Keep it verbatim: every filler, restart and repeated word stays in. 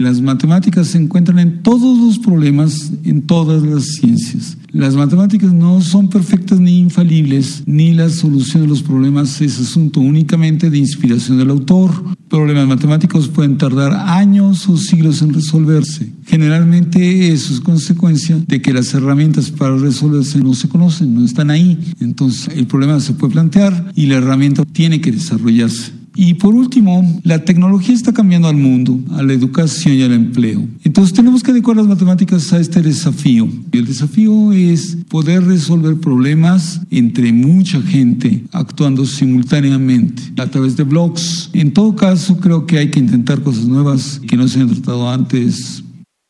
Las matemáticas se encuentran en todos los problemas, en todas las ciencias. Las matemáticas no son perfectas ni infalibles, ni la solución de los problemas es asunto únicamente de inspiración del autor. Problemas matemáticos pueden tardar años o siglos en resolverse. Generalmente eso es consecuencia de que las herramientas para resolverse no se conocen, no están ahí. Entonces el problema se puede plantear y la herramienta tiene que desarrollarse. Y por último, la tecnología está cambiando al mundo, a la educación y al empleo. Entonces tenemos que adecuar las matemáticas a este desafío. Y el desafío es poder resolver problemas entre mucha gente actuando simultáneamente a través de blogs. En todo caso, creo que hay que intentar cosas nuevas que no se han tratado antes.